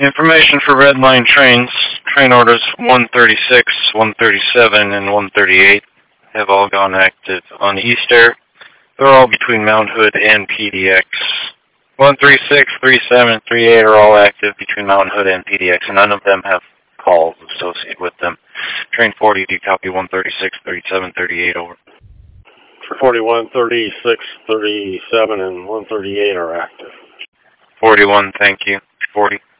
Information for Red Line trains. Train orders 136, 137, and 138 have all gone active on Easter. They're all between Mount Hood and PDX. 136, 37, 38 are all active between Mount Hood and PDX, and none of them have calls associated with them. Train 40, do you copy 136, 37, 38, over? 41, 36, 37, and 138 are active. 41, thank you. 40.